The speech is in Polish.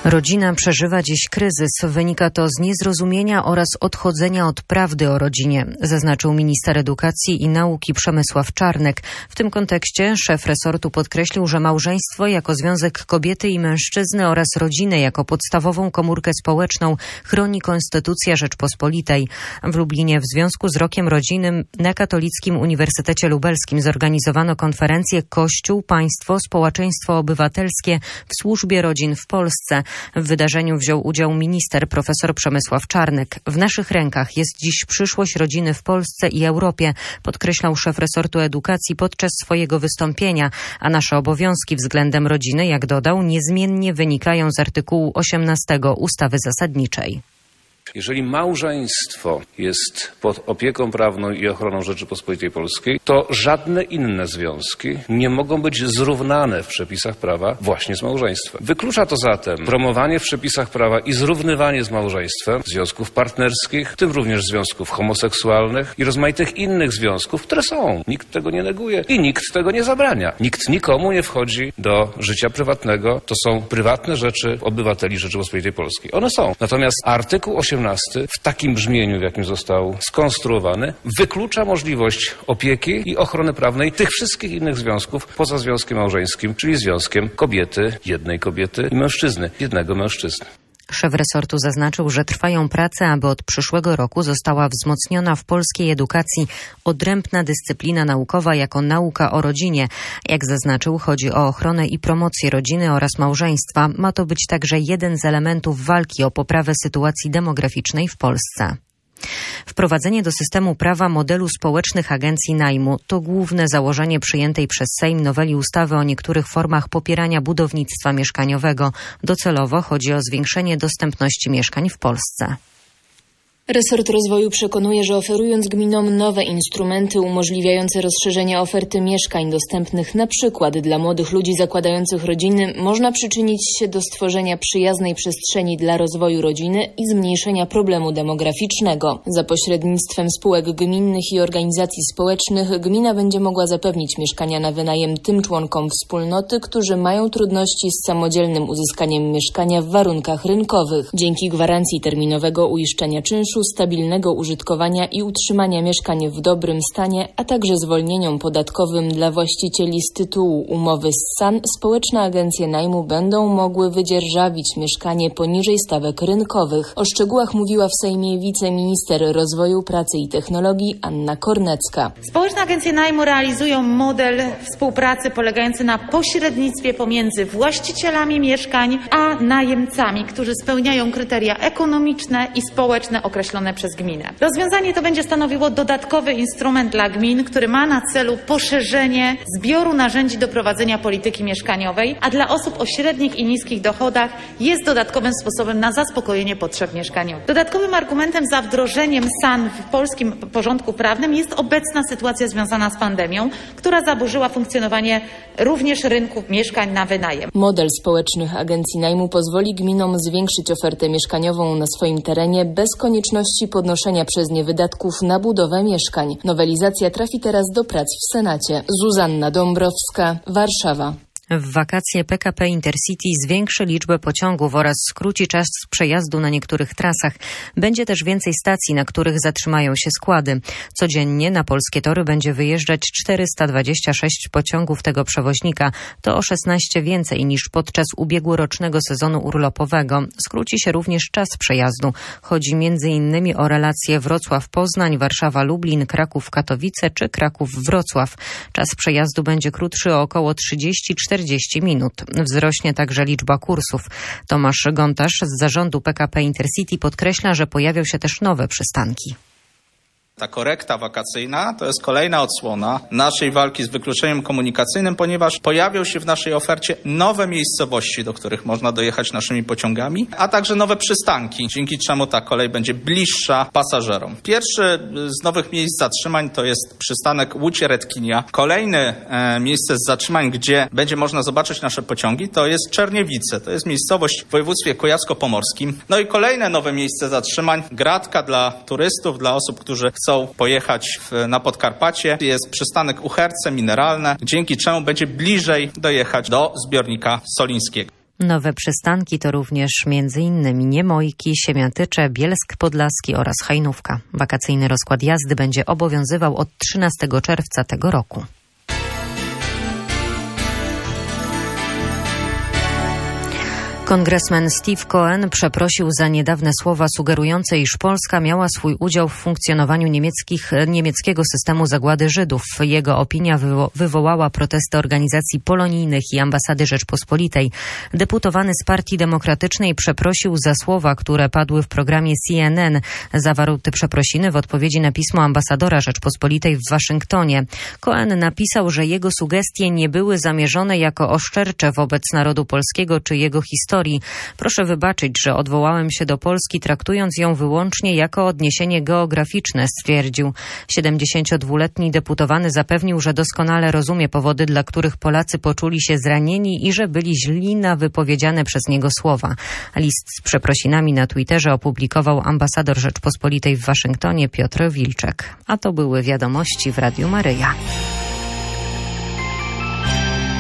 Rodzina przeżywa dziś kryzys. Wynika to z niezrozumienia oraz odchodzenia od prawdy o rodzinie, zaznaczył minister edukacji i nauki Przemysław Czarnek. W tym kontekście szef resortu podkreślił, że małżeństwo jako związek kobiety i mężczyzny oraz rodzinę jako podstawową komórkę społeczną chroni Konstytucja Rzeczpospolitej. W Lublinie w związku z Rokiem Rodziny na Katolickim Uniwersytecie Lubelskim zorganizowano konferencję Kościół, Państwo, Społeczeństwo Obywatelskie w służbie rodzin w Polsce. W wydarzeniu wziął udział minister profesor Przemysław Czarnek. W naszych rękach jest dziś przyszłość rodziny w Polsce i Europie, podkreślał szef resortu edukacji podczas swojego wystąpienia, a nasze obowiązki względem rodziny, jak dodał, niezmiennie wynikają z artykułu 18 ustawy zasadniczej. Jeżeli małżeństwo jest pod opieką prawną i ochroną Rzeczypospolitej Polskiej, to żadne inne związki nie mogą być zrównane w przepisach prawa właśnie z małżeństwem. Wyklucza to zatem promowanie w przepisach prawa i zrównywanie z małżeństwem związków partnerskich, w tym również związków homoseksualnych i rozmaitych innych związków, które są. Nikt tego nie neguje i nikt tego nie zabrania. Nikt nikomu nie wchodzi do życia prywatnego. To są prywatne rzeczy obywateli Rzeczypospolitej Polskiej. One są. Natomiast artykuł 18 w takim brzmieniu, w jakim został skonstruowany, wyklucza możliwość opieki i ochrony prawnej tych wszystkich innych związków poza związkiem małżeńskim, czyli związkiem kobiety, jednej kobiety i mężczyzny, jednego mężczyzny. Szef resortu zaznaczył, że trwają prace, aby od przyszłego roku została wzmocniona w polskiej edukacji odrębna dyscyplina naukowa jako nauka o rodzinie. Jak zaznaczył, chodzi o ochronę i promocję rodziny oraz małżeństwa. Ma to być także jeden z elementów walki o poprawę sytuacji demograficznej w Polsce. Wprowadzenie do systemu prawa modelu społecznych agencji najmu to główne założenie przyjętej przez Sejm noweli ustawy o niektórych formach popierania budownictwa mieszkaniowego. Docelowo chodzi o zwiększenie dostępności mieszkań w Polsce. Resort Rozwoju przekonuje, że oferując gminom nowe instrumenty umożliwiające rozszerzenie oferty mieszkań dostępnych na przykład dla młodych ludzi zakładających rodziny, można przyczynić się do stworzenia przyjaznej przestrzeni dla rozwoju rodziny i zmniejszenia problemu demograficznego. Za pośrednictwem spółek gminnych i organizacji społecznych gmina będzie mogła zapewnić mieszkania na wynajem tym członkom wspólnoty, którzy mają trudności z samodzielnym uzyskaniem mieszkania w warunkach rynkowych. Dzięki gwarancji terminowego uiszczenia czynszu, stabilnego użytkowania i utrzymania mieszkań w dobrym stanie, a także zwolnieniom podatkowym dla właścicieli z tytułu umowy z SAN, społeczne agencje najmu będą mogły wydzierżawić mieszkanie poniżej stawek rynkowych. O szczegółach mówiła w Sejmie wiceminister rozwoju, pracy i technologii Anna Kornecka. Społeczne agencje najmu realizują model współpracy polegający na pośrednictwie pomiędzy właścicielami mieszkań a najemcami, którzy spełniają kryteria ekonomiczne i społeczne określone przez gminę. Rozwiązanie to będzie stanowiło dodatkowy instrument dla gmin, który ma na celu poszerzenie zbioru narzędzi do prowadzenia polityki mieszkaniowej, a dla osób o średnich i niskich dochodach jest dodatkowym sposobem na zaspokojenie potrzeb mieszkaniowych. Dodatkowym argumentem za wdrożeniem SAN w polskim porządku prawnym jest obecna sytuacja związana z pandemią, która zaburzyła funkcjonowanie również rynków mieszkań na wynajem. Model społecznych agencji najmu pozwoli gminom zwiększyć ofertę mieszkaniową na swoim terenie bez konieczności podnoszenia przez nie wydatków na budowę mieszkań. Nowelizacja trafi teraz do prac w Senacie. Zuzanna Dąbrowska, Warszawa. W wakacje PKP Intercity zwiększy liczbę pociągów oraz skróci czas przejazdu na niektórych trasach. Będzie też więcej stacji, na których zatrzymają się składy. Codziennie na polskie tory będzie wyjeżdżać 426 pociągów tego przewoźnika. To o 16 więcej niż podczas ubiegłorocznego sezonu urlopowego. Skróci się również czas przejazdu. Chodzi m.in. o relacje Wrocław-Poznań, Warszawa-Lublin, Kraków-Katowice czy Kraków-Wrocław. Czas przejazdu będzie krótszy o około 30-40 minut. Wzrośnie także liczba kursów. Tomasz Gontarz z zarządu PKP Intercity podkreśla, że pojawią się też nowe przystanki. Ta korekta wakacyjna to jest kolejna odsłona naszej walki z wykluczeniem komunikacyjnym, ponieważ pojawią się w naszej ofercie nowe miejscowości, do których można dojechać naszymi pociągami, a także nowe przystanki, dzięki czemu ta kolej będzie bliższa pasażerom. Pierwszy z nowych miejsc zatrzymań to jest przystanek Łódź-Redkinia. Kolejne miejsce z zatrzymań, gdzie będzie można zobaczyć nasze pociągi, to jest Czerniewice. To jest miejscowość w województwie kujawsko-pomorskim. No i kolejne nowe miejsce zatrzymań, gratka dla turystów, dla osób, którzy chcą pojechać na Podkarpacie. Jest przystanek Uherce Mineralne, dzięki czemu będzie bliżej dojechać do zbiornika solińskiego. Nowe przystanki to również m.in. Niemojki, Siemiatycze, Bielsk Podlaski oraz Hajnówka. Wakacyjny rozkład jazdy będzie obowiązywał od 13 czerwca tego roku. Kongresmen Steve Cohen przeprosił za niedawne słowa sugerujące, iż Polska miała swój udział w funkcjonowaniu niemieckiego systemu zagłady Żydów. Jego opinia wywołała protesty organizacji polonijnych i ambasady Rzeczpospolitej. Deputowany z Partii Demokratycznej przeprosił za słowa, które padły w programie CNN. Zawarł te przeprosiny w odpowiedzi na pismo ambasadora Rzeczpospolitej w Waszyngtonie. Cohen napisał, że jego sugestie nie były zamierzone jako oszczercze wobec narodu polskiego czy jego historii. Proszę wybaczyć, że odwołałem się do Polski, traktując ją wyłącznie jako odniesienie geograficzne, stwierdził. 72-letni deputowany zapewnił, że doskonale rozumie powody, dla których Polacy poczuli się zranieni i że byli źli na wypowiedziane przez niego słowa. List z przeprosinami na Twitterze opublikował ambasador Rzeczpospolitej w Waszyngtonie Piotr Wilczek. A to były wiadomości w Radiu Maryja.